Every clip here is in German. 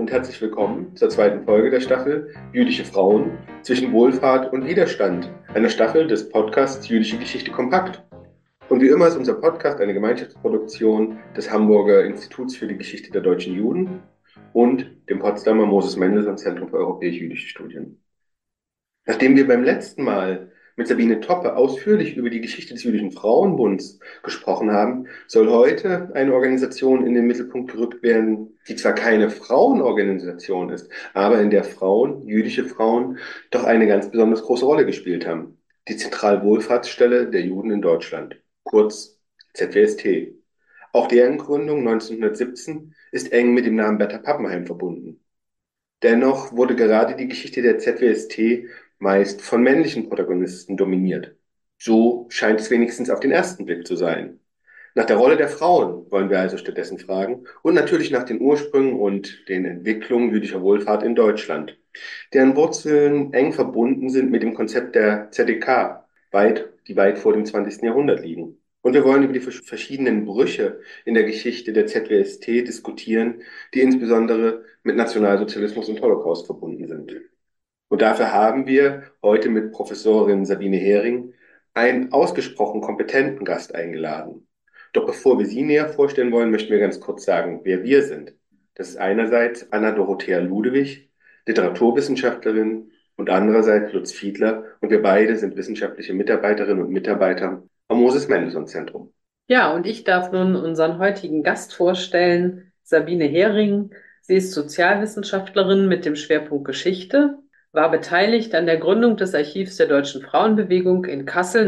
und herzlich willkommen zur zweiten Folge der Staffel Jüdische Frauen zwischen Wohlfahrt und Widerstand, einer Staffel des Podcasts Jüdische Geschichte kompakt. Und wie immer ist unser Podcast eine Gemeinschaftsproduktion des Hamburger Instituts für die Geschichte der deutschen Juden und dem Potsdamer Moses Mendelssohn Zentrum für europäisch-jüdische Studien. Nachdem wir beim letzten Mal mit Sabine Toppe ausführlich über die Geschichte des Jüdischen Frauenbunds gesprochen haben, soll heute eine Organisation in den Mittelpunkt gerückt werden, die zwar keine Frauenorganisation ist, aber in der Frauen, jüdische Frauen, doch eine ganz besonders große Rolle gespielt haben. Die Zentralwohlfahrtsstelle der Juden in Deutschland, kurz ZWST. Auch deren Gründung 1917 ist eng mit dem Namen Bertha Pappenheim verbunden. Dennoch wurde gerade die Geschichte der ZWST meist von männlichen Protagonisten dominiert. So scheint es wenigstens auf den ersten Blick zu sein. Nach der Rolle der Frauen wollen wir also stattdessen fragen und natürlich nach den Ursprüngen und den Entwicklungen jüdischer Wohlfahrt in Deutschland, deren Wurzeln eng verbunden sind mit dem Konzept der ZDK, die weit vor dem 20. Jahrhundert liegen. Und wir wollen über die verschiedenen Brüche in der Geschichte der ZWST diskutieren, die insbesondere mit Nationalsozialismus und Holocaust verbunden sind. Und dafür haben wir heute mit Professorin Sabine Hering einen ausgesprochen kompetenten Gast eingeladen. Doch bevor wir sie näher vorstellen wollen, möchten wir ganz kurz sagen, wer wir sind. Das ist einerseits Anna Dorothea Ludewig, Literaturwissenschaftlerin, und andererseits Lutz Fiedler, und wir beide sind wissenschaftliche Mitarbeiterinnen und Mitarbeiter am Moses Mendelssohn Zentrum. Ja, und ich darf nun unseren heutigen Gast vorstellen, Sabine Hering. Sie ist Sozialwissenschaftlerin mit dem Schwerpunkt Geschichte, war beteiligt an der Gründung des Archivs der Deutschen Frauenbewegung in Kassel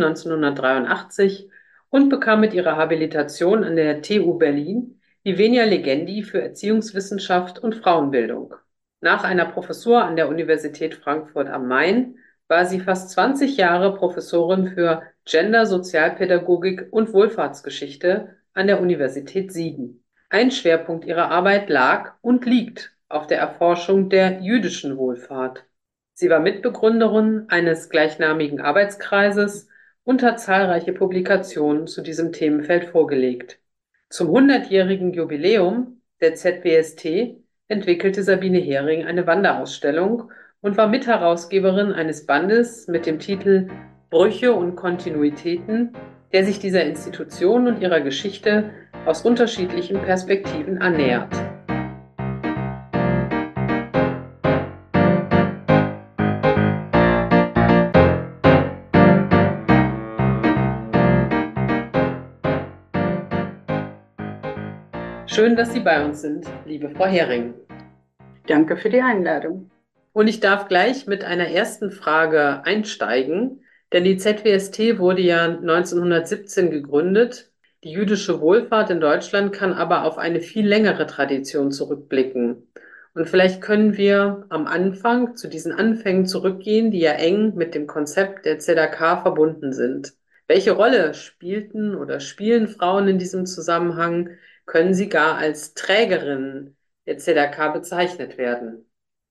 1983 und bekam mit ihrer Habilitation an der TU Berlin die Venia Legendi für Erziehungswissenschaft und Frauenbildung. Nach einer Professur an der Universität Frankfurt am Main war sie fast 20 Jahre Professorin für Gender, Sozialpädagogik und Wohlfahrtsgeschichte an der Universität Siegen. Ein Schwerpunkt ihrer Arbeit lag und liegt auf der Erforschung der jüdischen Wohlfahrt. Sie war Mitbegründerin eines gleichnamigen Arbeitskreises und hat zahlreiche Publikationen zu diesem Themenfeld vorgelegt. Zum 100-jährigen Jubiläum der ZWST entwickelte Sabine Hering eine Wanderausstellung und war Mitherausgeberin eines Bandes mit dem Titel Brüche und Kontinuitäten, der sich dieser Institution und ihrer Geschichte aus unterschiedlichen Perspektiven annähert. Schön, dass Sie bei uns sind, liebe Frau Hering. Danke für die Einladung. Und ich darf gleich mit einer ersten Frage einsteigen, denn die ZWST wurde ja 1917 gegründet. Die jüdische Wohlfahrt in Deutschland kann aber auf eine viel längere Tradition zurückblicken. Und vielleicht können wir am Anfang zu diesen Anfängen zurückgehen, die ja eng mit dem Konzept der ZAK verbunden sind. Welche Rolle spielten oder spielen Frauen in diesem Zusammenhang? Können sie gar als Trägerinnen der ZAK bezeichnet werden?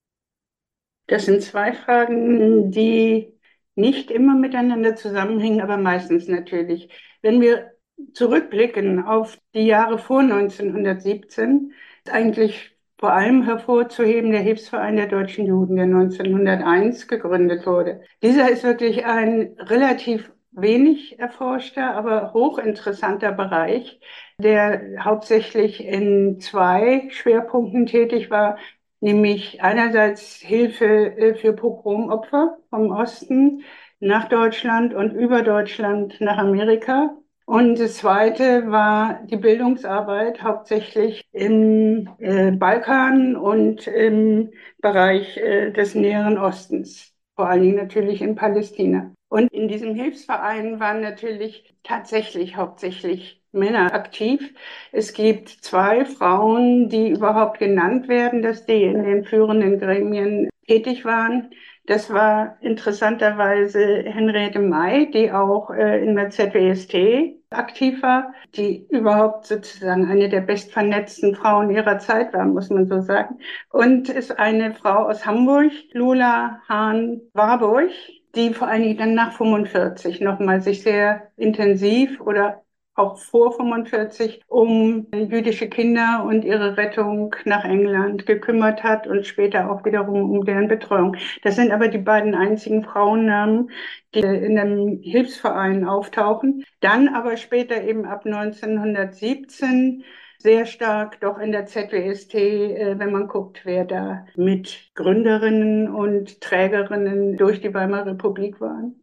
Das sind zwei Fragen, die nicht immer miteinander zusammenhängen, aber meistens natürlich. Wenn wir zurückblicken auf die Jahre vor 1917, ist eigentlich vor allem hervorzuheben der Hilfsverein der deutschen Juden, der 1901 gegründet wurde. Dieser ist wirklich ein relativ wenig erforschter, aber hochinteressanter Bereich, der hauptsächlich in zwei Schwerpunkten tätig war, nämlich einerseits Hilfe für Pogromopfer vom Osten nach Deutschland und über Deutschland nach Amerika. Und das zweite war die Bildungsarbeit, hauptsächlich im Balkan und im Bereich des Näheren Ostens, vor allen Dingen natürlich in Palästina. Und in diesem Hilfsverein waren natürlich tatsächlich hauptsächlich Männer aktiv. Es gibt zwei Frauen, die überhaupt genannt werden, dass die in den führenden Gremien tätig waren. Das war interessanterweise Henriette May, die auch in der ZWST aktiv war, die überhaupt sozusagen eine der bestvernetzten Frauen ihrer Zeit war, muss man so sagen. Und ist eine Frau aus Hamburg, Lola Hahn-Warburg, die vor allen Dingen dann nach 45 nochmal sich sehr intensiv oder auch vor 45 um jüdische Kinder und ihre Rettung nach England gekümmert hat und später auch wiederum um deren Betreuung. Das sind aber die beiden einzigen Frauennamen, die in einem Hilfsverein auftauchen. Dann aber später eben ab 1917 sehr stark doch in der ZWST, wenn man guckt, wer da mit Gründerinnen und Trägerinnen durch die Weimarer Republik waren.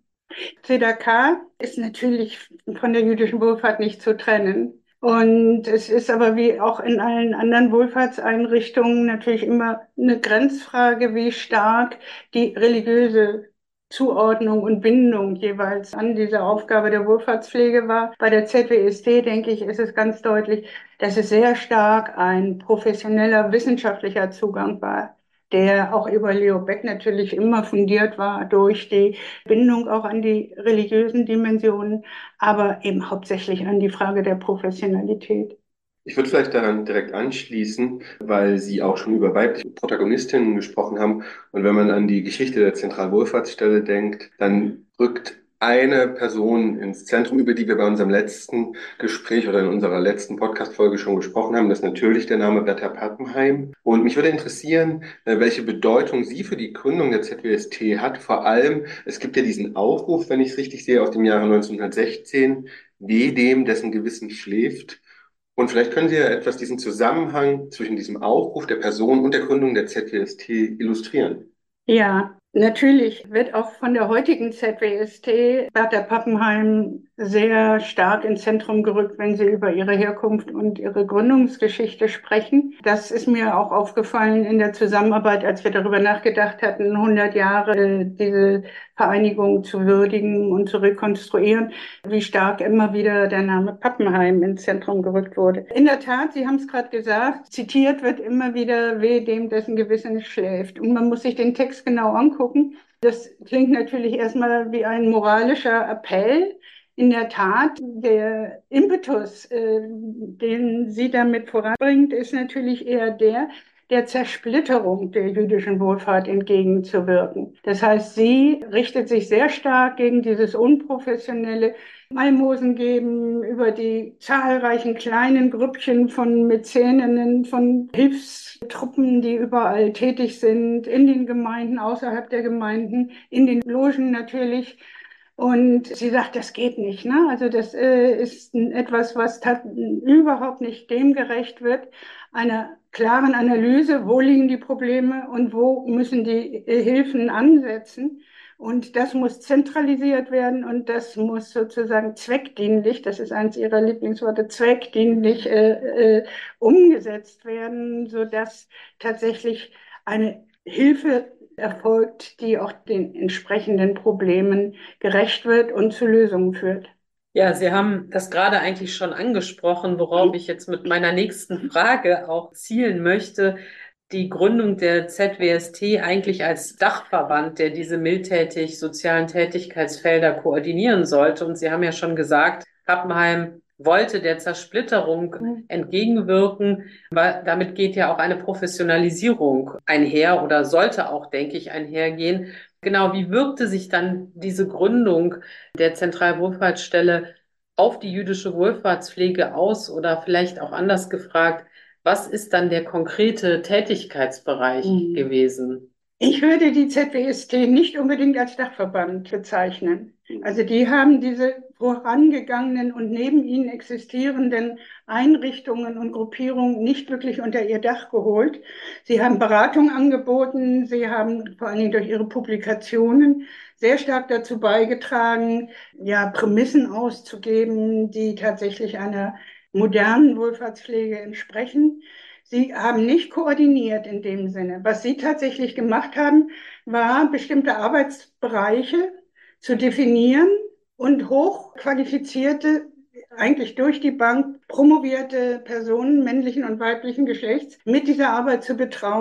ZDK ist natürlich von der jüdischen Wohlfahrt nicht zu trennen. Und es ist aber wie auch in allen anderen Wohlfahrtseinrichtungen natürlich immer eine Grenzfrage, wie stark die religiöse Zuordnung und Bindung jeweils an diese Aufgabe der Wohlfahrtspflege war. Bei der ZWST, denke ich, ist es ganz deutlich, dass es sehr stark ein professioneller, wissenschaftlicher Zugang war, der auch über Leo Beck natürlich immer fundiert war durch die Bindung auch an die religiösen Dimensionen, aber eben hauptsächlich an die Frage der Professionalität. Ich würde vielleicht daran direkt anschließen, weil Sie auch schon über weibliche Protagonistinnen gesprochen haben. Und wenn man an die Geschichte der Zentralwohlfahrtsstelle denkt, dann rückt eine Person ins Zentrum, über die wir bei unserem letzten Gespräch oder in unserer letzten Podcast-Folge schon gesprochen haben. Das ist natürlich der Name Bertha Pappenheim. Und mich würde interessieren, welche Bedeutung sie für die Gründung der ZWST hat. Vor allem, es gibt ja diesen Aufruf, wenn ich es richtig sehe, aus dem Jahre 1916, weh dem, dessen Gewissen schläft. Und vielleicht können Sie ja etwas diesen Zusammenhang zwischen diesem Aufruf der Person und der Gründung der ZWST illustrieren. Ja, natürlich wird auch von der heutigen ZWST Bertha Pappenheim sehr stark ins Zentrum gerückt, wenn sie über ihre Herkunft und ihre Gründungsgeschichte sprechen. Das ist mir auch aufgefallen in der Zusammenarbeit, als wir darüber nachgedacht hatten, 100 Jahre diese Vereinigung zu würdigen und zu rekonstruieren, wie stark immer wieder der Name Pappenheim ins Zentrum gerückt wurde. In der Tat, Sie haben es gerade gesagt, zitiert wird immer wieder, weh dem, dessen Gewissen schläft. Und man muss sich den Text genau angucken. Das klingt natürlich erstmal wie ein moralischer Appell. In der Tat, der Impetus, den sie damit voranbringt, ist natürlich eher der Zersplitterung der jüdischen Wohlfahrt entgegenzuwirken. Das heißt, sie richtet sich sehr stark gegen dieses unprofessionelle Almosen geben, über die zahlreichen kleinen Grüppchen von Mäzeninnen, von Hilfstruppen, die überall tätig sind, in den Gemeinden, außerhalb der Gemeinden, in den Logen natürlich. Und sie sagt, das geht nicht, ne? Also das ist etwas, was überhaupt nicht dem gerecht wird, einer klaren Analyse, wo liegen die Probleme und wo müssen die Hilfen ansetzen. Und das muss zentralisiert werden und das muss sozusagen zweckdienlich, das ist eines ihrer Lieblingsworte, zweckdienlich umgesetzt werden, sodass tatsächlich eine Hilfe erfolgt, die auch den entsprechenden Problemen gerecht wird und zu Lösungen führt. Ja, Sie haben das gerade eigentlich schon angesprochen, worauf ich jetzt mit meiner nächsten Frage auch zielen möchte. Die Gründung der ZWST eigentlich als Dachverband, der diese mildtätig sozialen Tätigkeitsfelder koordinieren sollte. Und Sie haben ja schon gesagt, Pappenheim wollte der Zersplitterung entgegenwirken, weil damit geht ja auch eine Professionalisierung einher oder sollte auch, denke ich, einhergehen. Genau, wie wirkte sich dann diese Gründung der Zentralwohlfahrtsstelle auf die jüdische Wohlfahrtspflege aus oder vielleicht auch anders gefragt, was ist dann der konkrete Tätigkeitsbereich gewesen? Ich würde die ZWST nicht unbedingt als Dachverband bezeichnen. Also die haben diese vorangegangenen und neben ihnen existierenden Einrichtungen und Gruppierungen nicht wirklich unter ihr Dach geholt. Sie haben Beratung angeboten, sie haben vor allen Dingen durch ihre Publikationen sehr stark dazu beigetragen, ja, Prämissen auszugeben, die tatsächlich einer modernen Wohlfahrtspflege entsprechen. Sie haben nicht koordiniert in dem Sinne. Was Sie tatsächlich gemacht haben, war, bestimmte Arbeitsbereiche zu definieren und hochqualifizierte, eigentlich durch die Bank promovierte Personen männlichen und weiblichen Geschlechts mit dieser Arbeit zu betrauen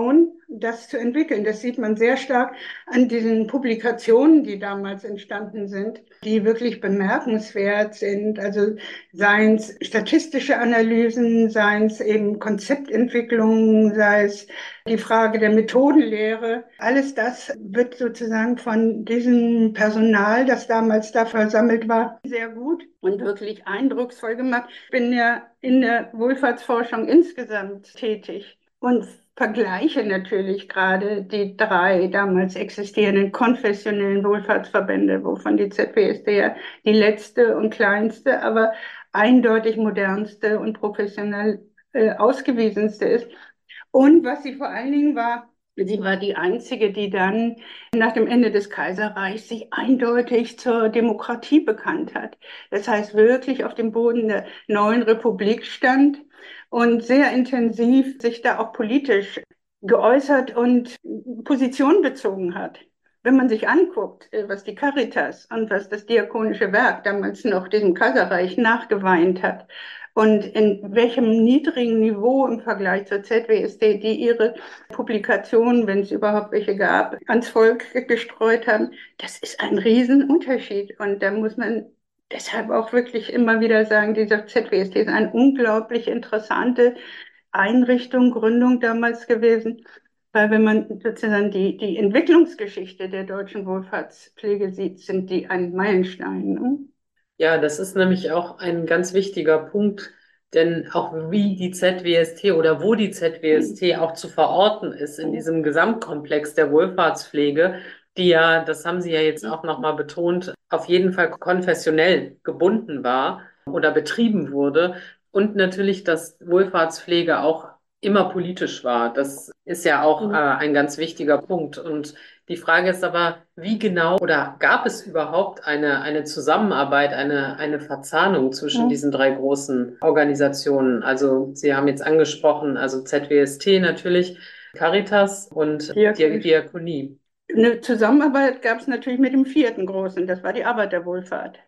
das zu entwickeln. Das sieht man sehr stark an diesen Publikationen, die damals entstanden sind, die wirklich bemerkenswert sind. Also seien es statistische Analysen, seien es eben Konzeptentwicklungen, sei es die Frage der Methodenlehre. Alles das wird sozusagen von diesem Personal, das damals da versammelt war, sehr gut und wirklich eindrucksvoll gemacht. Ich bin ja in der Wohlfahrtsforschung insgesamt tätig und vergleiche natürlich gerade die 3 damals existierenden konfessionellen Wohlfahrtsverbände, wovon die ZPSD ja die letzte und kleinste, aber eindeutig modernste und professionell ausgewiesenste ist. Und was sie vor allen Dingen war, sie war die einzige, die dann nach dem Ende des Kaiserreichs sich eindeutig zur Demokratie bekannt hat. Das heißt, wirklich auf dem Boden der neuen Republik stand und sehr intensiv sich da auch politisch geäußert und Position bezogen hat. Wenn man sich anguckt, was die Caritas und was das Diakonische Werk damals noch diesem Kaiserreich nachgeweint hat und in welchem niedrigen Niveau im Vergleich zur ZWSD, die ihre Publikationen, wenn es überhaupt welche gab, ans Volk gestreut haben, das ist ein Riesenunterschied. Und da muss man deshalb auch wirklich immer wieder sagen, dieser ZWSD ist eine unglaublich interessante Einrichtung, Gründung damals gewesen. Weil wenn man sozusagen die Entwicklungsgeschichte der deutschen Wohlfahrtspflege sieht, sind die ein Meilenstein. Ne? Ja, das ist nämlich auch ein ganz wichtiger Punkt, denn auch wie die ZWST oder wo die ZWST auch zu verorten ist in diesem Gesamtkomplex der Wohlfahrtspflege, die ja, das haben Sie ja jetzt auch nochmal betont, auf jeden Fall konfessionell gebunden war oder betrieben wurde und natürlich, dass Wohlfahrtspflege auch immer politisch war. Das ist ja auch ein ganz wichtiger Punkt. Und die Frage ist aber, wie genau oder gab es überhaupt eine Zusammenarbeit, eine Verzahnung zwischen diesen 3 großen Organisationen? Also Sie haben jetzt angesprochen, also ZWST natürlich, Caritas und Diakonie. Eine Zusammenarbeit gab es natürlich mit dem 4. großen, das war die Arbeiterwohlfahrt.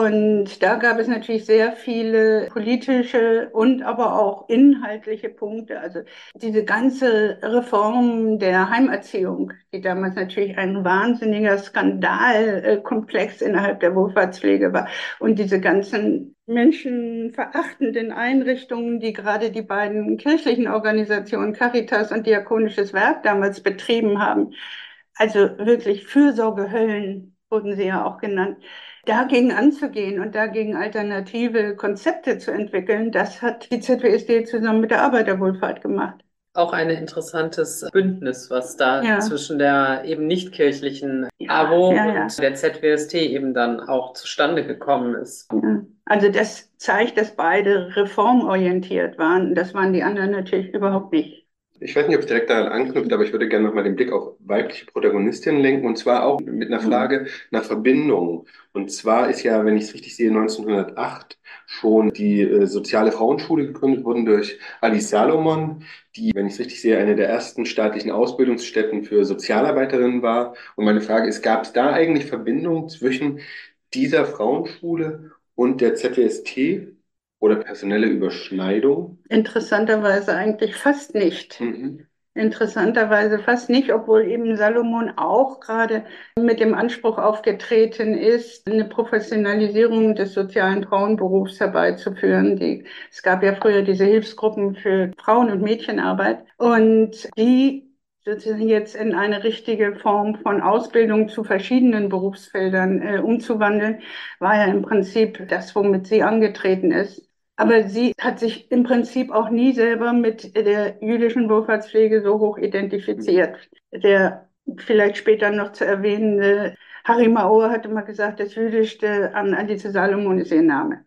Und da gab es natürlich sehr viele politische und aber auch inhaltliche Punkte. Also diese ganze Reform der Heimerziehung, die damals natürlich ein wahnsinniger Skandalkomplex innerhalb der Wohlfahrtspflege war. Und diese ganzen menschenverachtenden Einrichtungen, die gerade die beiden kirchlichen Organisationen Caritas und Diakonisches Werk damals betrieben haben. Also wirklich Fürsorgehöllen wurden sie ja auch genannt. Dagegen anzugehen und dagegen alternative Konzepte zu entwickeln, das hat die ZWSD zusammen mit der Arbeiterwohlfahrt gemacht. Auch ein interessantes Bündnis, was da zwischen der eben nicht kirchlichen AWO und der ZWST eben dann auch zustande gekommen ist. Ja. Also das zeigt, dass beide reformorientiert waren. Das waren die anderen natürlich überhaupt nicht. Ich weiß nicht, ob es direkt daran anknüpft, aber ich würde gerne nochmal den Blick auf weibliche Protagonistinnen lenken und zwar auch mit einer Frage nach Verbindungen. Und zwar ist ja, wenn ich es richtig sehe, 1908 schon die soziale Frauenschule gegründet worden durch Alice Salomon, die, wenn ich es richtig sehe, eine der ersten staatlichen Ausbildungsstätten für Sozialarbeiterinnen war. Und meine Frage ist, gab es da eigentlich Verbindungen zwischen dieser Frauenschule und der ZWST? Oder personelle Überschneidung? Interessanterweise eigentlich fast nicht. Interessanterweise fast nicht, obwohl eben Salomon auch gerade mit dem Anspruch aufgetreten ist, eine Professionalisierung des sozialen Frauenberufs herbeizuführen. Es gab ja früher diese Hilfsgruppen für Frauen- und Mädchenarbeit und die sozusagen jetzt in eine richtige Form von Ausbildung zu verschiedenen Berufsfeldern umzuwandeln, war ja im Prinzip das, womit sie angetreten ist. Aber sie hat sich im Prinzip auch nie selber mit der jüdischen Wohlfahrtspflege so hoch identifiziert. Der vielleicht später noch zu erwähnende Harry Maur hat immer gesagt, das Jüdischste an Alice Salomon ist ihr Name.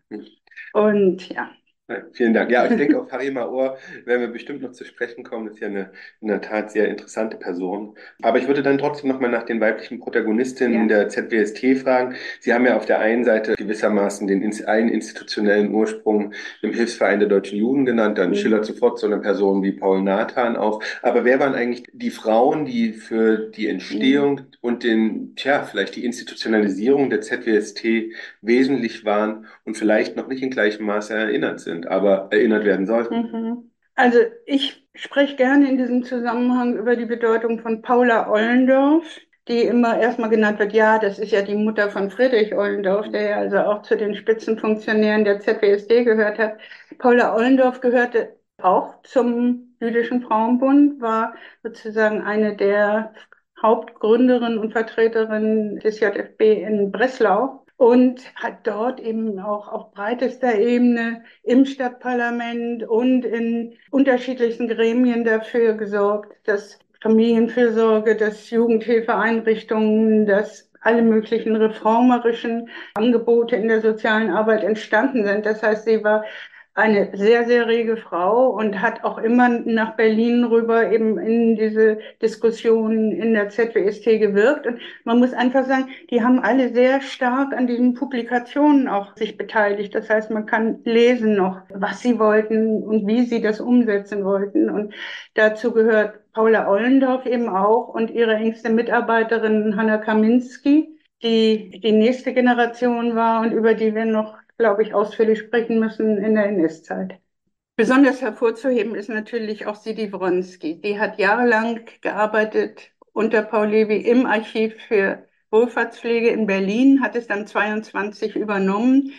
Und ja. Vielen Dank. Ja, ich denke, auf Harry Maur werden wir bestimmt noch zu sprechen kommen. Das ist ja eine in der Tat sehr interessante Person. Aber ich würde dann trotzdem nochmal nach den weiblichen Protagonistinnen der ZWST fragen. Sie haben ja auf der einen Seite gewissermaßen einen institutionellen Ursprung im Hilfsverein der deutschen Juden genannt, dann schillert sofort so eine Person wie Paul Nathan auf. Aber wer waren eigentlich die Frauen, die für die Entstehung und vielleicht die Institutionalisierung der ZWST wesentlich waren und vielleicht noch nicht in gleichem Maße erinnert sind, aber erinnert werden sollten? Also ich spreche gerne in diesem Zusammenhang über die Bedeutung von Paula Ollendorff, die immer erstmal genannt wird. Ja, das ist ja die Mutter von Friedrich Ollendorff, der ja also auch zu den Spitzenfunktionären der ZWSD gehört hat. Paula Ollendorff gehörte auch zum Jüdischen Frauenbund, war sozusagen eine der Hauptgründerinnen und Vertreterinnen des JFB in Breslau und hat dort eben auch auf breitester Ebene im Stadtparlament und in unterschiedlichsten Gremien dafür gesorgt, dass Familienfürsorge, dass Jugendhilfeeinrichtungen, dass alle möglichen reformerischen Angebote in der sozialen Arbeit entstanden sind. Das heißt, sie war eine sehr, sehr rege Frau und hat auch immer nach Berlin rüber eben in diese Diskussionen in der ZWST gewirkt. Und man muss einfach sagen, die haben alle sehr stark an diesen Publikationen auch sich beteiligt. Das heißt, man kann lesen noch, was sie wollten und wie sie das umsetzen wollten. Und dazu gehört Paula Ollendorff eben auch und ihre engste Mitarbeiterin Hanna Kaminski, die die nächste Generation war und über die wir noch, glaube ich, ausführlich sprechen müssen in der NS-Zeit. Besonders hervorzuheben ist natürlich auch Sidi Wronski. Die hat jahrelang gearbeitet unter Paul Levi im Archiv für Wohlfahrtspflege in Berlin, hat es dann 22 übernommen.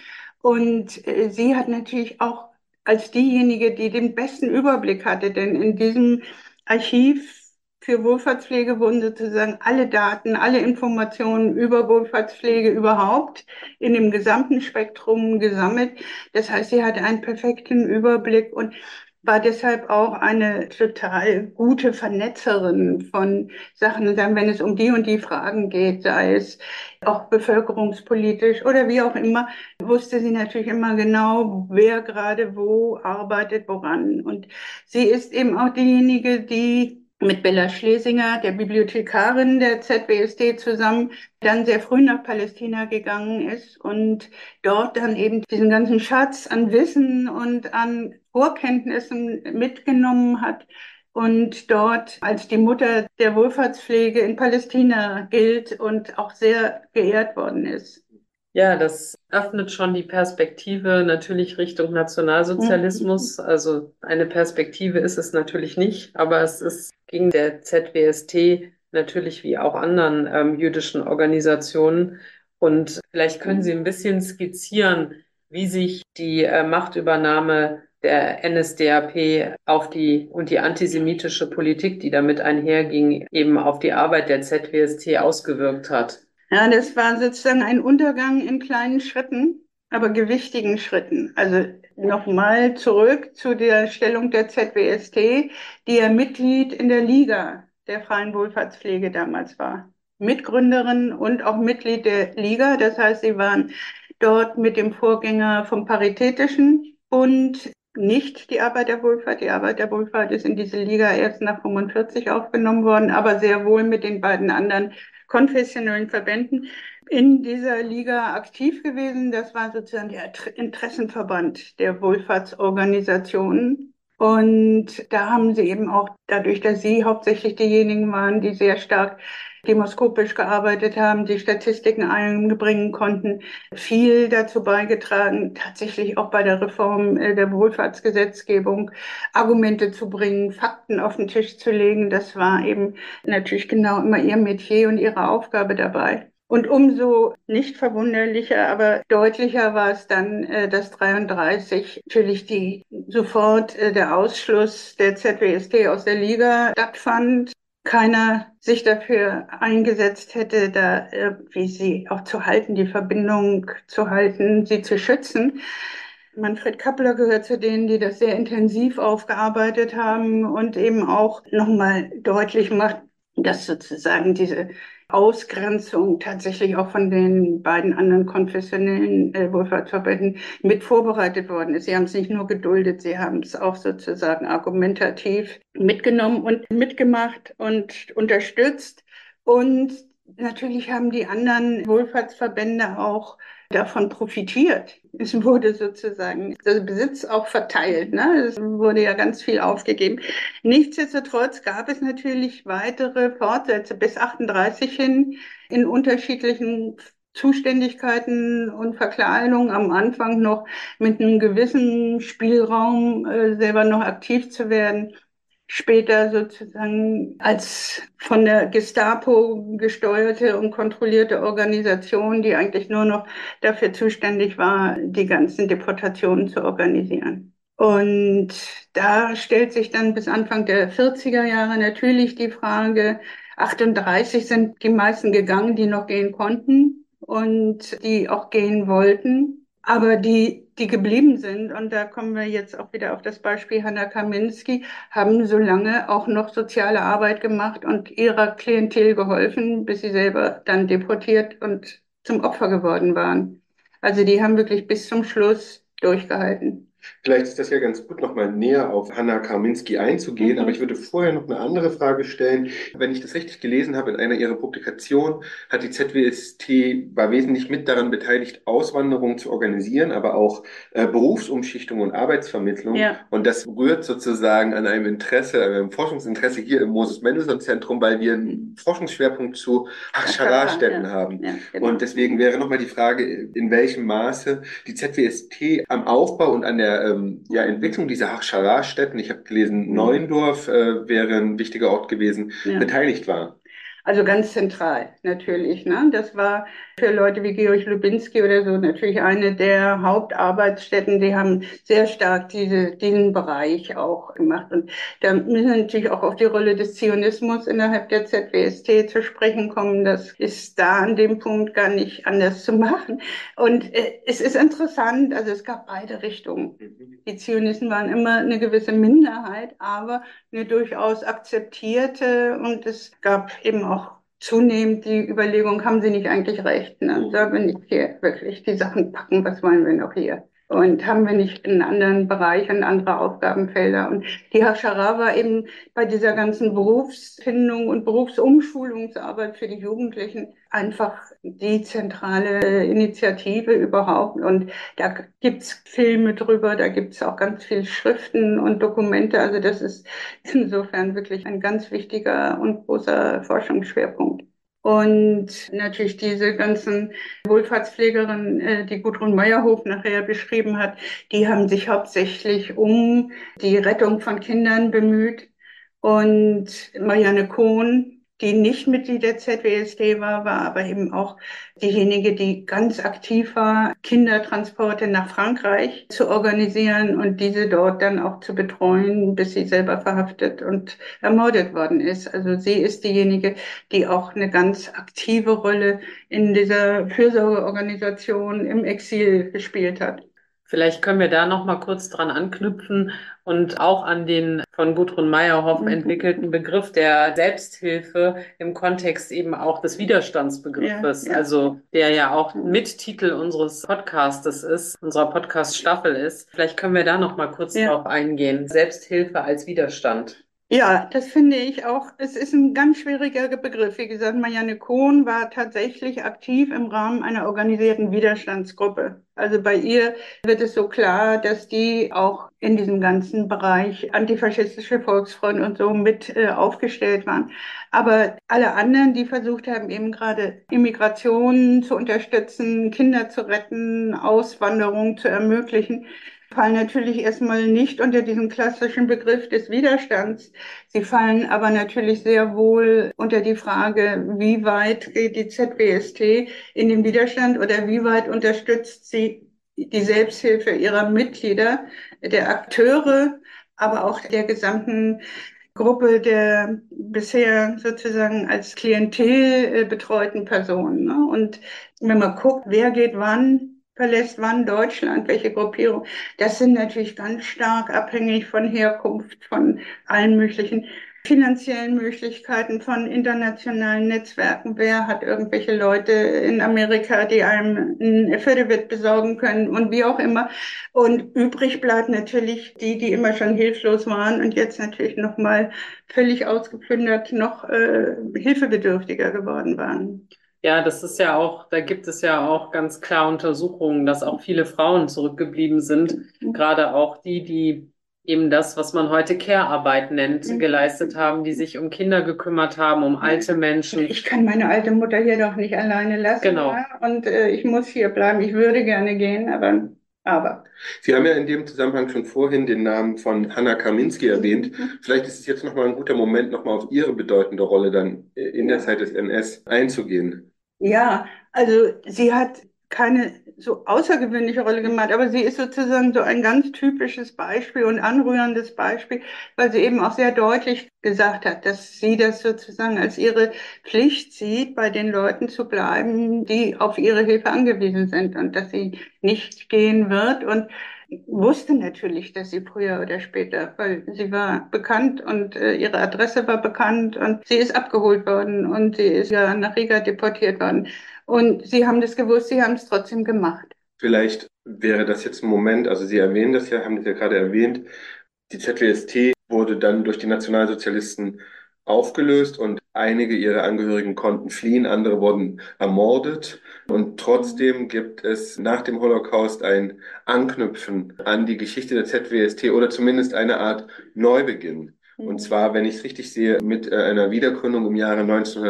Und sie hat natürlich auch als diejenige, die den besten Überblick hatte, denn in diesem Archiv für Wohlfahrtspflege wurden sozusagen alle Daten, alle Informationen über Wohlfahrtspflege überhaupt in dem gesamten Spektrum gesammelt. Das heißt, sie hatte einen perfekten Überblick und war deshalb auch eine total gute Vernetzerin von Sachen. Und dann, wenn es um die und die Fragen geht, sei es auch bevölkerungspolitisch oder wie auch immer, wusste sie natürlich immer genau, wer gerade wo arbeitet, woran. Und sie ist eben auch diejenige, die mit Bella Schlesinger, der Bibliothekarin der ZWSD, zusammen dann sehr früh nach Palästina gegangen ist und dort dann eben diesen ganzen Schatz an Wissen und an Vorkenntnissen mitgenommen hat und dort als die Mutter der Wohlfahrtspflege in Palästina gilt und auch sehr geehrt worden ist. Ja, das öffnet schon die Perspektive natürlich Richtung Nationalsozialismus. Also eine Perspektive ist es natürlich nicht, aber ging der ZWST natürlich wie auch anderen jüdischen Organisationen. Und vielleicht können Sie ein bisschen skizzieren, wie sich die Machtübernahme der NSDAP und die antisemitische Politik, die damit einherging, eben auf die Arbeit der ZWST ausgewirkt hat. Ja, das war sozusagen ein Untergang in kleinen Schritten, aber gewichtigen Schritten. Also nochmal zurück zu der Stellung der ZWST, die ja Mitglied in der Liga der freien Wohlfahrtspflege damals war. Mitgründerin und auch Mitglied der Liga. Das heißt, sie waren dort mit dem Vorgänger vom Paritätischen Bund nicht die Arbeiterwohlfahrt. Die Arbeiterwohlfahrt ist in diese Liga erst nach 45 aufgenommen worden, aber sehr wohl mit den beiden anderen konfessionellen Verbänden in dieser Liga aktiv gewesen. Das war sozusagen der Interessenverband der Wohlfahrtsorganisationen. Und da haben sie eben auch, dadurch, dass sie hauptsächlich diejenigen waren, die sehr stark demoskopisch gearbeitet haben, die Statistiken einbringen konnten, viel dazu beigetragen, tatsächlich auch bei der Reform der Wohlfahrtsgesetzgebung Argumente zu bringen, Fakten auf den Tisch zu legen. Das war eben natürlich genau immer ihr Metier und ihre Aufgabe dabei. Und umso nicht verwunderlicher, aber deutlicher war es dann, dass 33 natürlich sofort der Ausschluss der ZWST aus der Liga stattfand. Keiner sich dafür eingesetzt hätte, da irgendwie sie auch zu halten, die Verbindung zu halten, sie zu schützen. Manfred Kappler gehört zu denen, die das sehr intensiv aufgearbeitet haben und eben auch nochmal deutlich macht, dass sozusagen diese Ausgrenzung tatsächlich auch von den beiden anderen konfessionellen Wohlfahrtsverbänden mit vorbereitet worden ist. Sie haben es nicht nur geduldet, sie haben es auch sozusagen argumentativ mitgenommen und mitgemacht und unterstützt. Und natürlich haben die anderen Wohlfahrtsverbände auch davon profitiert. Es wurde sozusagen der Besitz auch verteilt, ne? Es wurde ja ganz viel aufgegeben. Nichtsdestotrotz gab es natürlich weitere Fortsätze bis 38 hin in unterschiedlichen Zuständigkeiten und Verkleidung, am Anfang noch mit einem gewissen Spielraum selber noch aktiv zu werden. Später sozusagen als von der Gestapo gesteuerte und kontrollierte Organisation, die eigentlich nur noch dafür zuständig war, die ganzen Deportationen zu organisieren. Und da stellt sich dann bis Anfang der 40er Jahre natürlich die Frage, 38 sind die meisten gegangen, die noch gehen konnten und die auch gehen wollten. Aber die geblieben sind, und da kommen wir jetzt auch wieder auf das Beispiel Hanna Kaminski, haben so lange auch noch soziale Arbeit gemacht und ihrer Klientel geholfen, bis sie selber dann deportiert und zum Opfer geworden waren. Also die haben wirklich bis zum Schluss durchgehalten. Vielleicht ist das ja ganz gut, nochmal näher auf Hanna Karminski einzugehen, aber ich würde vorher noch eine andere Frage stellen. Wenn ich das richtig gelesen habe, in einer ihrer Publikationen hat die ZWST, war wesentlich mit daran beteiligt, Auswanderung zu organisieren, aber auch Berufsumschichtung und Arbeitsvermittlung. Ja. Und das rührt sozusagen an einem Interesse, einem Forschungsinteresse hier im Moses-Mendelssohn-Zentrum, weil wir einen Forschungsschwerpunkt zu Achschara-Städten haben. Ja, genau. Und deswegen wäre nochmal die Frage, in welchem Maße die ZWST am Aufbau und an der Entwicklung dieser Hachschara-Städten, ich habe gelesen, Neuendorf wäre ein wichtiger Ort gewesen, beteiligt war. Also ganz zentral natürlich, ne? Das war für Leute wie Georg Lubinski oder so natürlich eine der Hauptarbeitsstätten. Die haben sehr stark diesen Bereich auch gemacht. Und da müssen wir natürlich auch auf die Rolle des Zionismus innerhalb der ZWST zu sprechen kommen. Das ist da an dem Punkt gar nicht anders zu machen. Und es ist interessant, also es gab beide Richtungen. Die Zionisten waren immer eine gewisse Minderheit, aber eine durchaus akzeptierte, und es gab eben auch zunehmend die Überlegung, haben Sie nicht eigentlich recht? Ne? Sollen wir nicht hier wirklich die Sachen packen? Was wollen wir noch hier? Und haben wir nicht einen anderen Bereich und andere Aufgabenfelder? Und die Hachschara war eben bei dieser ganzen Berufsfindung und Berufsumschulungsarbeit für die Jugendlichen einfach die zentrale Initiative überhaupt. Und da gibt's Filme drüber, da gibt's auch ganz viel Schriften und Dokumente. Also das ist insofern wirklich ein ganz wichtiger und großer Forschungsschwerpunkt. Und natürlich diese ganzen Wohlfahrtspflegerinnen, die Gudrun Meyerhof nachher beschrieben hat, die haben sich hauptsächlich um die Rettung von Kindern bemüht. Und Marianne Kohn, die nicht Mitglied der ZWST war, war aber eben auch diejenige, die ganz aktiv war, Kindertransporte nach Frankreich zu organisieren und diese dort dann auch zu betreuen, bis sie selber verhaftet und ermordet worden ist. Also sie ist diejenige, die auch eine ganz aktive Rolle in dieser Fürsorgeorganisation im Exil gespielt hat. Vielleicht können wir da noch mal kurz dran anknüpfen und auch an den von Gudrun Meyerhoff entwickelten Begriff der Selbsthilfe im Kontext eben auch des Widerstandsbegriffes, also der ja auch Mittitel unseres Podcastes ist, unserer Podcast-Staffel ist. Vielleicht können wir da noch mal kurz drauf eingehen. Selbsthilfe als Widerstand. Ja, das finde ich auch. Es ist ein ganz schwieriger Begriff. Wie gesagt, Marianne Kohn war tatsächlich aktiv im Rahmen einer organisierten Widerstandsgruppe. Also bei ihr wird es so klar, dass die auch in diesem ganzen Bereich antifaschistische Volksfront und so mit aufgestellt waren. Aber alle anderen, die versucht haben, eben gerade Immigration zu unterstützen, Kinder zu retten, Auswanderung zu ermöglichen, fallen natürlich erstmal nicht unter diesen klassischen Begriff des Widerstands. Sie fallen aber natürlich sehr wohl unter die Frage, wie weit geht die ZWST in den Widerstand oder wie weit unterstützt sie die Selbsthilfe ihrer Mitglieder, der Akteure, aber auch der gesamten Gruppe der bisher sozusagen als Klientel betreuten Personen. Ne? Und wenn man guckt, wer geht wann, verlässt wann Deutschland, welche Gruppierung, das sind natürlich ganz stark abhängig von Herkunft, von allen möglichen finanziellen Möglichkeiten, von internationalen Netzwerken. Wer hat irgendwelche Leute in Amerika, die einem ein Förderwirt besorgen können und wie auch immer. Und übrig bleibt natürlich die immer schon hilflos waren und jetzt natürlich nochmal völlig ausgeplündert, noch hilfebedürftiger geworden waren. Ja, das ist ja auch, da gibt es ja auch ganz klar Untersuchungen, dass auch viele Frauen zurückgeblieben sind. Gerade auch die eben das, was man heute Care-Arbeit nennt, geleistet haben, die sich um Kinder gekümmert haben, um alte Menschen. Ich kann meine alte Mutter hier doch nicht alleine lassen. Genau. Ja? Und ich muss hier bleiben. Ich würde gerne gehen, aber. Sie haben ja in dem Zusammenhang schon vorhin den Namen von Hanna Kaminski erwähnt. Vielleicht ist es jetzt nochmal ein guter Moment, nochmal auf Ihre bedeutende Rolle dann in der Zeit des NS einzugehen. Ja, also sie hat keine so außergewöhnliche Rolle gemacht, aber sie ist sozusagen so ein ganz typisches Beispiel und anrührendes Beispiel, weil sie eben auch sehr deutlich gesagt hat, dass sie das sozusagen als ihre Pflicht sieht, bei den Leuten zu bleiben, die auf ihre Hilfe angewiesen sind und dass sie nicht gehen wird und wusste natürlich, dass sie früher oder später, weil sie war bekannt und ihre Adresse war bekannt und sie ist abgeholt worden und sie ist ja nach Riga deportiert worden. Und sie haben das gewusst, sie haben es trotzdem gemacht. Vielleicht wäre das jetzt ein Moment, also Sie erwähnen das ja, haben das ja gerade erwähnt, die ZWST wurde dann durch die Nationalsozialisten aufgelöst und einige ihrer Angehörigen konnten fliehen, andere wurden ermordet. Und trotzdem gibt es nach dem Holocaust ein Anknüpfen an die Geschichte der ZWST oder zumindest eine Art Neubeginn. Und zwar, wenn ich es richtig sehe, mit einer Wiedergründung im Jahre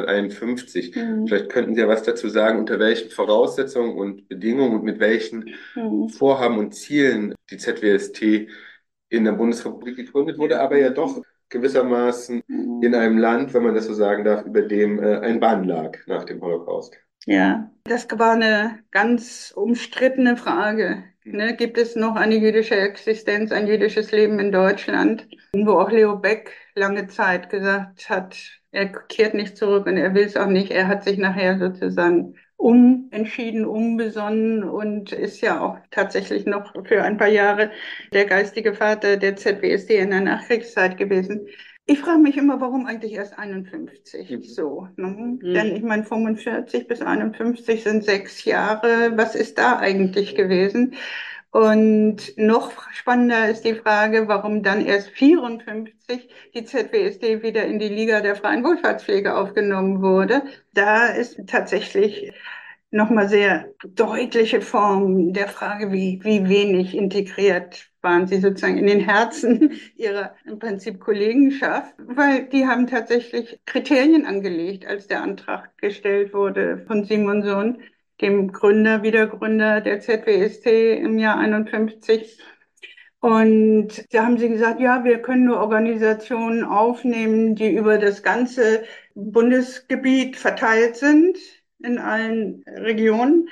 1951. Vielleicht könnten Sie ja was dazu sagen, unter welchen Voraussetzungen und Bedingungen und mit welchen Vorhaben und Zielen die ZWST in der Bundesrepublik gegründet wurde, aber ja doch gewissermaßen in einem Land, wenn man das so sagen darf, über dem ein Bann lag nach dem Holocaust. Ja, das war eine ganz umstrittene Frage. Ne? Gibt es noch eine jüdische Existenz, ein jüdisches Leben in Deutschland? Wo auch Leo Beck lange Zeit gesagt hat, er kehrt nicht zurück und er will es auch nicht. Er hat sich nachher sozusagen umentschieden, umbesonnen und ist ja auch tatsächlich noch für ein paar Jahre der geistige Vater der ZWSD in der Nachkriegszeit gewesen. Ich frage mich immer, warum eigentlich erst 51 so? Ne? Denn ich meine, 45 bis 51 sind 6 Jahre. Was ist da eigentlich gewesen? Und noch spannender ist die Frage, warum dann erst 54 die ZWSD wieder in die Liga der freien Wohlfahrtspflege aufgenommen wurde. Da ist tatsächlich nochmal sehr deutliche Form der Frage, wie wenig integriert waren sie sozusagen in den Herzen ihrer im Prinzip Kollegenschaft, weil die haben tatsächlich Kriterien angelegt, als der Antrag gestellt wurde von Simonson, dem Wiedergründer der ZWST im Jahr 51. Und da haben sie gesagt, ja, wir können nur Organisationen aufnehmen, die über das ganze Bundesgebiet verteilt sind, in allen Regionen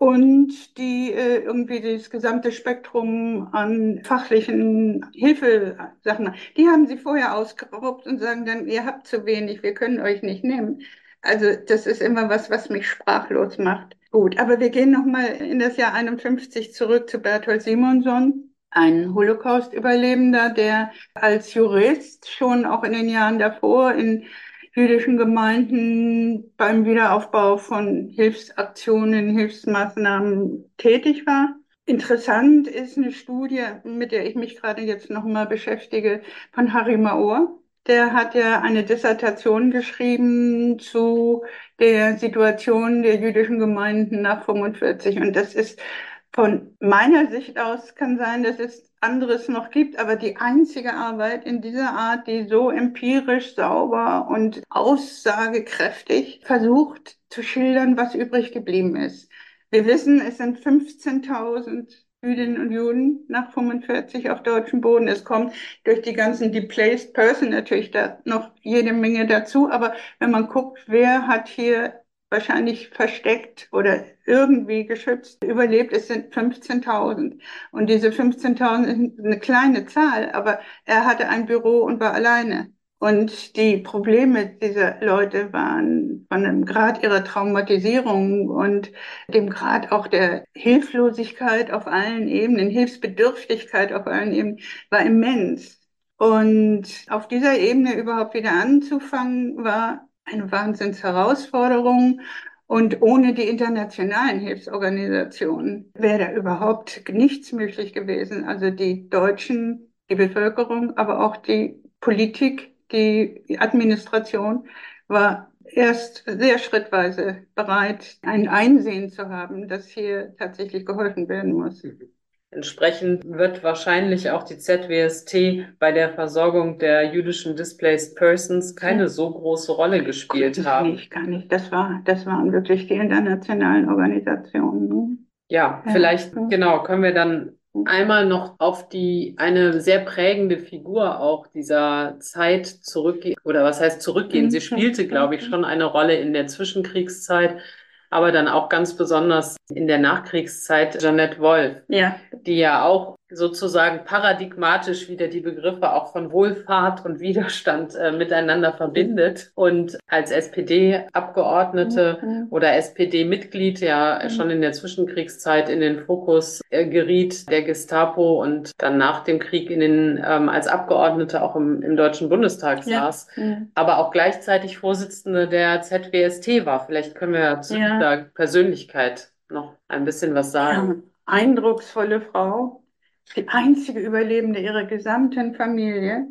und die irgendwie das gesamte Spektrum an fachlichen Hilfesachen, die haben sie vorher ausgeraubt und sagen dann, ihr habt zu wenig, wir können euch nicht nehmen. Also das ist immer was mich sprachlos macht. Gut, aber wir gehen nochmal in das Jahr 51 zurück zu Berthold Simonson, ein Holocaust-Überlebender, der als Jurist schon auch in den Jahren davor in jüdischen Gemeinden beim Wiederaufbau von Hilfsaktionen, Hilfsmaßnahmen tätig war. Interessant ist eine Studie, mit der ich mich gerade jetzt noch mal beschäftige, von Harry Maur. Der hat ja eine Dissertation geschrieben zu der Situation der jüdischen Gemeinden nach 45. Und das ist von meiner Sicht aus, kann sein, dass es anderes noch gibt, aber die einzige Arbeit in dieser Art, die so empirisch sauber und aussagekräftig versucht zu schildern, was übrig geblieben ist. Wir wissen, es sind 15.000 Jüdinnen und Juden nach 45 auf deutschem Boden. Es kommt durch die ganzen Displaced Person natürlich da noch jede Menge dazu. Aber wenn man guckt, wer hat hier wahrscheinlich versteckt oder irgendwie geschützt überlebt, es sind 15.000. Und diese 15.000 sind eine kleine Zahl, aber er hatte ein Büro und war alleine. Und die Probleme dieser Leute waren von dem Grad ihrer Traumatisierung und dem Grad auch der Hilflosigkeit auf allen Ebenen, Hilfsbedürftigkeit auf allen Ebenen, war immens. Und auf dieser Ebene überhaupt wieder anzufangen, war eine Wahnsinnsherausforderung. Und ohne die internationalen Hilfsorganisationen wäre da überhaupt nichts möglich gewesen. Also die Deutschen, die Bevölkerung, aber auch die Politik, die Administration war erst sehr schrittweise bereit, ein Einsehen zu haben, dass hier tatsächlich geholfen werden muss. Entsprechend wird wahrscheinlich auch die ZWST bei der Versorgung der jüdischen Displaced Persons keine so große Rolle gespielt haben. Gar nicht. Das waren wirklich die internationalen Organisationen. Ja, vielleicht, genau, können wir dann einmal noch auf eine sehr prägende Figur auch dieser Zeit zurückgehen, oder was heißt zurückgehen? Sie spielte, glaube ich, schon eine Rolle in der Zwischenkriegszeit, aber dann auch ganz besonders in der Nachkriegszeit Jeanette Wolf, die ja auch sozusagen paradigmatisch wieder die Begriffe auch von Wohlfahrt und Widerstand miteinander verbindet und als SPD-Abgeordnete oder SPD-Mitglied ja schon in der Zwischenkriegszeit in den Fokus geriet der Gestapo und dann nach dem Krieg als Abgeordnete auch im Deutschen Bundestag saß, aber auch gleichzeitig Vorsitzende der ZWST war. Vielleicht können wir zu dieser Persönlichkeit noch ein bisschen was sagen. Ja, eindrucksvolle Frau, die einzige Überlebende ihrer gesamten Familie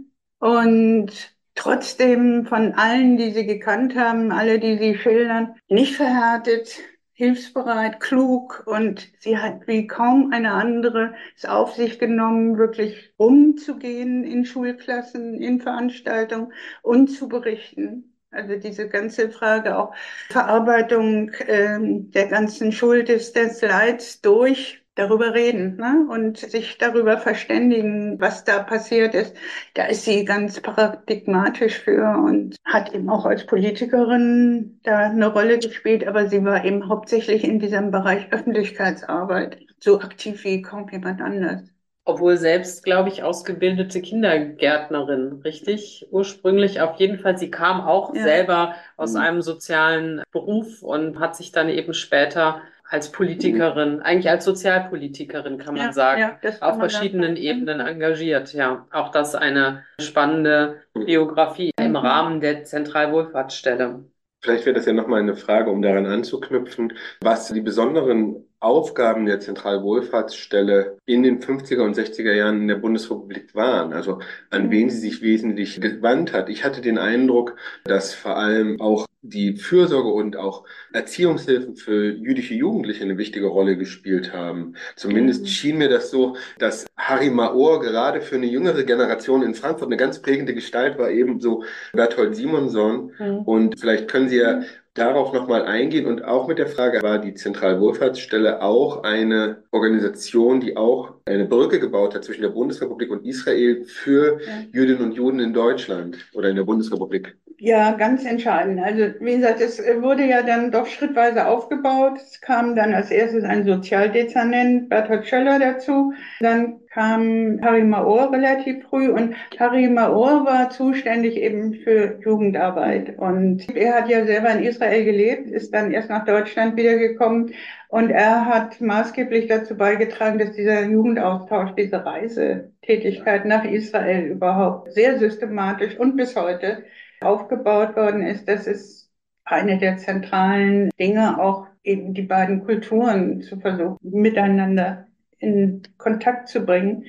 und trotzdem von allen, die sie gekannt haben, alle, die sie schildern, nicht verhärtet, hilfsbereit, klug, und sie hat wie kaum eine andere es auf sich genommen, wirklich umzugehen in Schulklassen, in Veranstaltungen und zu berichten. Also diese ganze Frage auch Verarbeitung der ganzen Schuld des Leids durch darüber reden, ne? Und sich darüber verständigen, was da passiert ist. Da ist sie ganz paradigmatisch für und hat eben auch als Politikerin da eine Rolle gespielt, aber sie war eben hauptsächlich in diesem Bereich Öffentlichkeitsarbeit so aktiv wie kaum jemand anders. Obwohl selbst, glaube ich, ausgebildete Kindergärtnerin, richtig? Ursprünglich auf jeden Fall. Sie kam auch selber aus einem sozialen Beruf und hat sich dann eben später als Politikerin, eigentlich als Sozialpolitikerin, kann man sagen, auf verschiedenen Ebenen engagiert. Ja, auch das eine spannende Biografie im Rahmen der Zentralwohlfahrtsstelle. Vielleicht wäre das ja nochmal eine Frage, um daran anzuknüpfen, was die besonderen Aufgaben der Zentralwohlfahrtsstelle in den 50er und 60er Jahren in der Bundesrepublik waren, also an wen sie sich wesentlich gewandt hat. Ich hatte den Eindruck, dass vor allem auch die Fürsorge und auch Erziehungshilfen für jüdische Jugendliche eine wichtige Rolle gespielt haben. Zumindest schien mir das so, dass Harry Maor gerade für eine jüngere Generation in Frankfurt eine ganz prägende Gestalt war, ebenso Berthold Simonson. Und vielleicht können Sie ja darauf nochmal eingehen, und auch mit der Frage, war die Zentralwohlfahrtsstelle auch eine Organisation, die auch eine Brücke gebaut hat zwischen der Bundesrepublik und Israel für Jüdinnen und Juden in Deutschland oder in der Bundesrepublik? Ja, ganz entscheidend. Also wie gesagt, es wurde ja dann doch schrittweise aufgebaut. Es kam dann als erstes ein Sozialdezernent, Berthold Schöller, dazu. Dann kam Harry Maor relativ früh, und Harry Maor war zuständig eben für Jugendarbeit. Und er hat ja selber in Israel gelebt, ist dann erst nach Deutschland wiedergekommen, und er hat maßgeblich dazu beigetragen, dass dieser Jugendaustausch, diese Reisetätigkeit nach Israel überhaupt sehr systematisch und bis heute aufgebaut worden ist. Das ist eine der zentralen Dinge, auch eben die beiden Kulturen zu versuchen, miteinander in Kontakt zu bringen.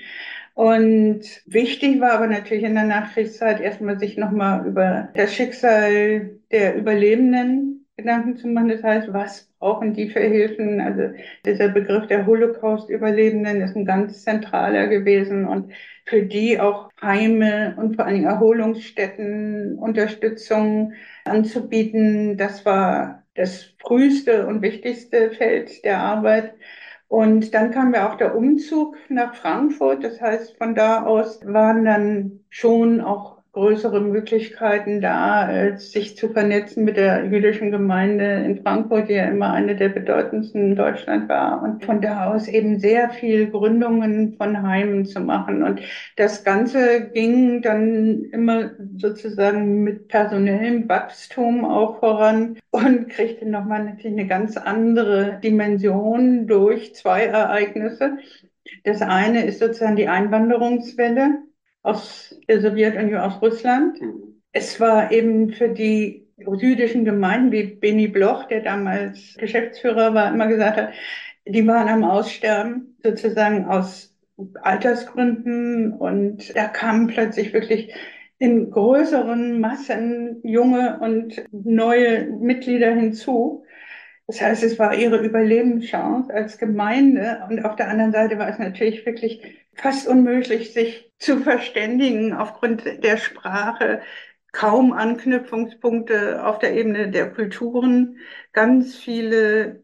Und wichtig war aber natürlich in der Nachkriegszeit erstmal sich nochmal über das Schicksal der Überlebenden Gedanken zu machen. Das heißt, was brauchen die für Hilfen? Also dieser Begriff der Holocaust-Überlebenden ist ein ganz zentraler gewesen, und für die auch Heime und vor allen Dingen Erholungsstätten, Unterstützung anzubieten. Das war das früheste und wichtigste Feld der Arbeit. Und dann kam ja auch der Umzug nach Frankfurt. Das heißt, von da aus waren dann schon auch größere Möglichkeiten da, sich zu vernetzen mit der jüdischen Gemeinde in Frankfurt, die ja immer eine der bedeutendsten in Deutschland war. Und von da aus eben sehr viel Gründungen von Heimen zu machen. Und das Ganze ging dann immer sozusagen mit personellem Wachstum auch voran und kriegte nochmal natürlich eine ganz andere Dimension durch zwei Ereignisse. Das eine ist sozusagen die Einwanderungswelle aus der Sowjetunion, aus Russland. Es war eben für die jüdischen Gemeinden, wie Beni Bloch, der damals Geschäftsführer war, immer gesagt hat, die waren am Aussterben, sozusagen aus Altersgründen, und da kamen plötzlich wirklich in größeren Massen junge und neue Mitglieder hinzu. Das heißt, es war ihre Überlebenschance als Gemeinde und auf der anderen Seite war es natürlich wirklich fast unmöglich, sich zu verständigen aufgrund der Sprache, kaum Anknüpfungspunkte auf der Ebene der Kulturen, ganz viele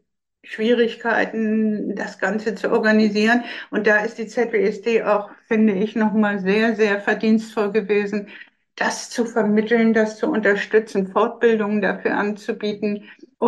Schwierigkeiten, das Ganze zu organisieren. Und da ist die ZWSD auch, finde ich, nochmal sehr, sehr verdienstvoll gewesen, das zu vermitteln, das zu unterstützen, Fortbildungen dafür anzubieten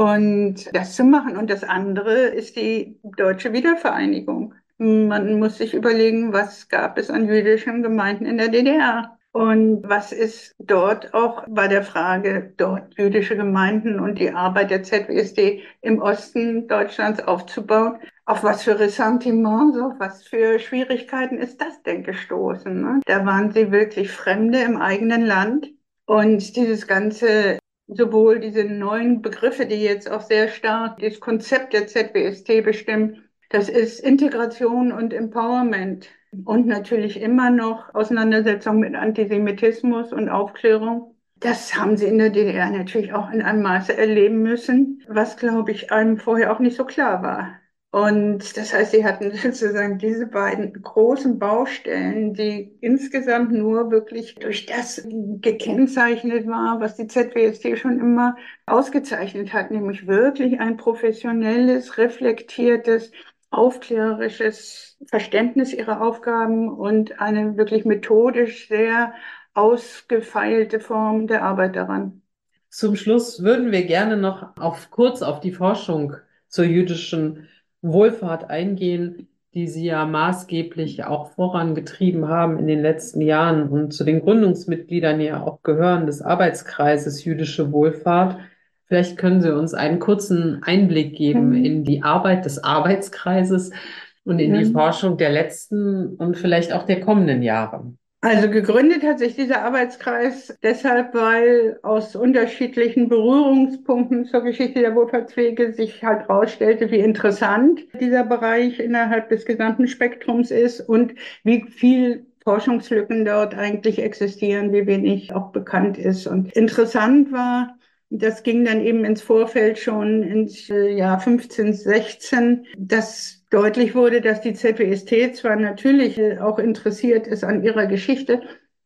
und das zu machen. Und das andere ist die deutsche Wiedervereinigung. Man muss sich überlegen, was gab es an jüdischen Gemeinden in der DDR? Und was ist dort auch bei der Frage, dort jüdische Gemeinden und die Arbeit der ZWSD im Osten Deutschlands aufzubauen? Auf was für Ressentiments, auf was für Schwierigkeiten ist das denn gestoßen? Ne? Da waren sie wirklich Fremde im eigenen Land. Und dieses ganze, sowohl diese neuen Begriffe, die jetzt auch sehr stark das Konzept der ZWST bestimmen, das ist Integration und Empowerment. Und natürlich immer noch Auseinandersetzung mit Antisemitismus und Aufklärung. Das haben sie in der DDR natürlich auch in einem Maße erleben müssen, was, glaube ich, einem vorher auch nicht so klar war. Und das heißt, sie hatten sozusagen diese beiden großen Baustellen, die insgesamt nur wirklich durch das gekennzeichnet war, was die ZWST schon immer ausgezeichnet hat, nämlich wirklich ein professionelles, reflektiertes, aufklärerisches Verständnis ihrer Aufgaben und eine wirklich methodisch sehr ausgefeilte Form der Arbeit daran. Zum Schluss würden wir gerne noch kurz auf die Forschung zur jüdischen Wohlfahrt eingehen, die Sie ja maßgeblich auch vorangetrieben haben in den letzten Jahren und zu den Gründungsmitgliedern ja auch gehören des Arbeitskreises Jüdische Wohlfahrt. Vielleicht können Sie uns einen kurzen Einblick geben in die Arbeit des Arbeitskreises und in die Forschung der letzten und vielleicht auch der kommenden Jahre. Also gegründet hat sich dieser Arbeitskreis deshalb, weil aus unterschiedlichen Berührungspunkten zur Geschichte der Wohlfahrtspflege sich halt herausstellte, wie interessant dieser Bereich innerhalb des gesamten Spektrums ist und wie viel Forschungslücken dort eigentlich existieren, wie wenig auch bekannt ist. Und interessant war, das ging dann eben ins Vorfeld schon ins Jahr 15, 16, dass deutlich wurde, dass die ZWST zwar natürlich auch interessiert ist an ihrer Geschichte,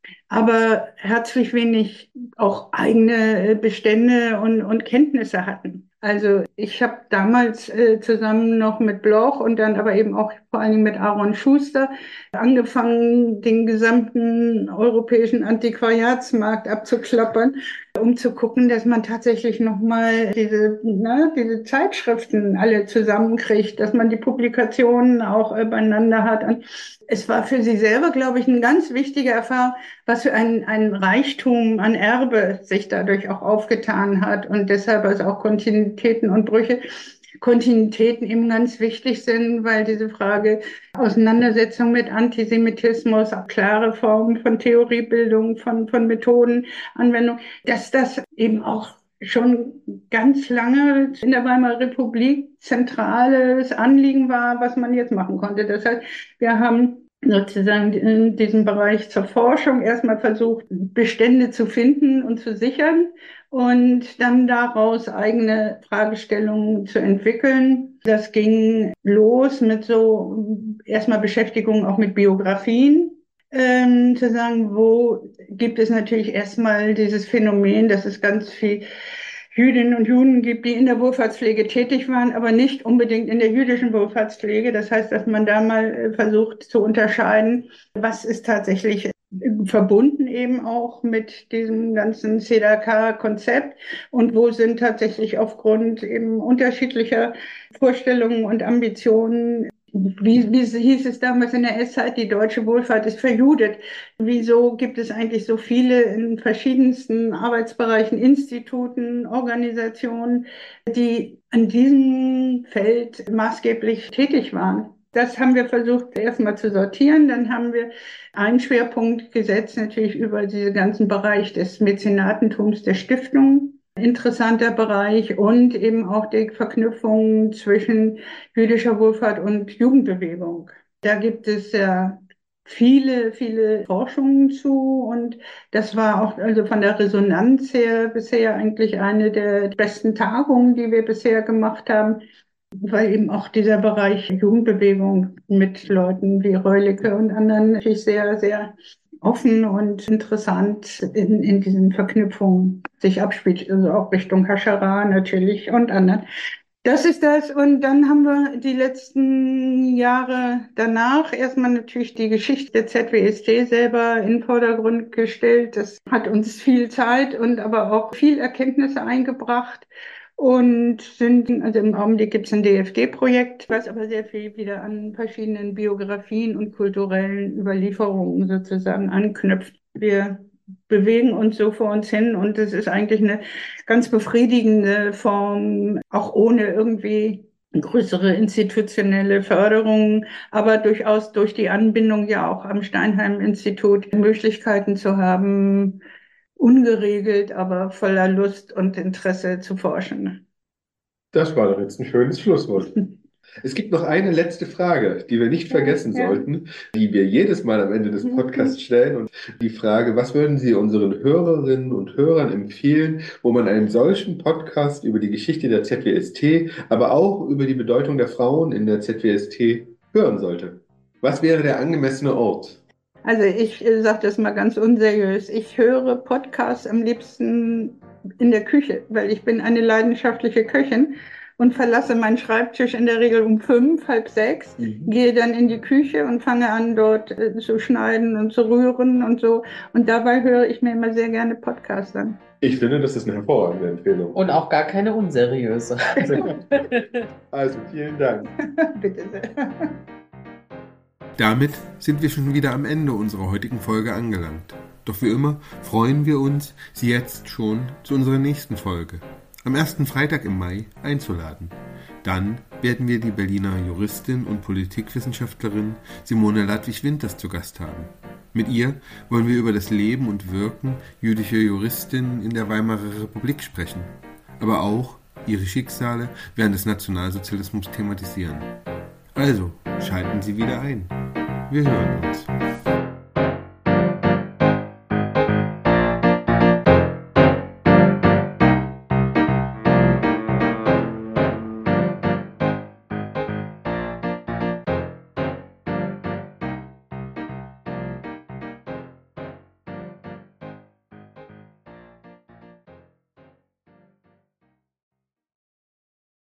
aber herzlich wenig auch eigene Bestände und Kenntnisse hatten. Also ich habe damals zusammen noch mit Bloch und dann aber eben auch vor allen Dingen mit Aaron Schuster angefangen, den gesamten europäischen Antiquariatsmarkt abzuklappern, um zu gucken, dass man tatsächlich nochmal diese Zeitschriften alle zusammenkriegt, dass man die Publikationen auch beieinander hat. Und es war für sie selber, glaube ich, eine ganz wichtige Erfahrung, was für ein Reichtum an Erbe sich dadurch auch aufgetan hat und deshalb also auch Kontinuitäten und Brüche. Kontinuitäten eben ganz wichtig sind, weil diese Frage Auseinandersetzung mit Antisemitismus, klare Formen von Theoriebildung, von Methodenanwendung, dass das eben auch schon ganz lange in der Weimarer Republik zentrales Anliegen war, was man jetzt machen konnte. Das heißt, wir haben sozusagen in diesem Bereich zur Forschung erstmal versucht, Bestände zu finden und zu sichern und dann daraus eigene Fragestellungen zu entwickeln. Das ging los mit so erstmal Beschäftigung auch mit Biografien. Zu sagen, wo gibt es natürlich erstmal dieses Phänomen, dass es ganz viel Jüdinnen und Juden gibt, die in der Wohlfahrtspflege tätig waren, aber nicht unbedingt in der jüdischen Wohlfahrtspflege. Das heißt, dass man da mal versucht zu unterscheiden, was ist tatsächlich verbunden eben auch mit diesem ganzen CEDAW-Konzept und wo sind tatsächlich aufgrund eben unterschiedlicher Vorstellungen und Ambitionen, wie hieß es damals in der S-Zeit, die deutsche Wohlfahrt ist verjudet. Wieso gibt es eigentlich so viele in verschiedensten Arbeitsbereichen, Instituten, Organisationen, die an diesem Feld maßgeblich tätig waren? Das haben wir versucht erstmal zu sortieren. Dann haben wir einen Schwerpunkt gesetzt, natürlich über diesen ganzen Bereich des Mäzenatentums der Stiftung. Interessanter Bereich und eben auch die Verknüpfung zwischen jüdischer Wohlfahrt und Jugendbewegung. Da gibt es ja viele Forschungen zu und das war auch also von der Resonanz her bisher eigentlich eine der besten Tagungen, die wir bisher gemacht haben, weil eben auch dieser Bereich Jugendbewegung mit Leuten wie Reulicke und anderen natürlich sehr offen und interessant in diesen Verknüpfungen sich abspielt, also auch Richtung Haschara natürlich und anderen. Das ist das. Und dann haben wir die letzten Jahre danach erstmal natürlich die Geschichte der ZWST selber in den Vordergrund gestellt. Das hat uns viel Zeit und aber auch viel Erkenntnisse eingebracht. Und also im Augenblick gibt es ein DFG-Projekt, was aber sehr viel wieder an verschiedenen Biografien und kulturellen Überlieferungen sozusagen anknüpft. Wir bewegen uns so vor uns hin und es ist eigentlich eine ganz befriedigende Form, auch ohne irgendwie größere institutionelle Förderung, aber durchaus durch die Anbindung ja auch am Steinheim-Institut Möglichkeiten zu haben, ungeregelt, aber voller Lust und Interesse zu forschen. Das war doch jetzt ein schönes Schlusswort. Es gibt noch eine letzte Frage, die wir nicht vergessen sollten, die wir jedes Mal am Ende des Podcasts stellen. Und die Frage, was würden Sie unseren Hörerinnen und Hörern empfehlen, wo man einen solchen Podcast über die Geschichte der ZWST, aber auch über die Bedeutung der Frauen in der ZWST hören sollte? Was wäre der angemessene Ort? Also ich sage das mal ganz unseriös. Ich höre Podcasts am liebsten in der Küche, weil ich bin eine leidenschaftliche Köchin und verlasse meinen Schreibtisch in der Regel um 5, halb 6, gehe dann in die Küche und fange an, dort zu schneiden und zu rühren und so. Und dabei höre ich mir immer sehr gerne Podcasts an. Ich finde, das ist eine hervorragende Empfehlung. Und auch gar keine unseriöse. Also vielen Dank. Bitte sehr. Damit sind wir schon wieder am Ende unserer heutigen Folge angelangt. Doch wie immer freuen wir uns, Sie jetzt schon zu unserer nächsten Folge, am ersten Freitag im Mai, einzuladen. Dann werden wir die Berliner Juristin und Politikwissenschaftlerin Simone Ladwig-Winters zu Gast haben. Mit ihr wollen wir über das Leben und Wirken jüdischer Juristinnen in der Weimarer Republik sprechen, aber auch ihre Schicksale während des Nationalsozialismus thematisieren. Also, schalten Sie wieder ein. Wir hören uns.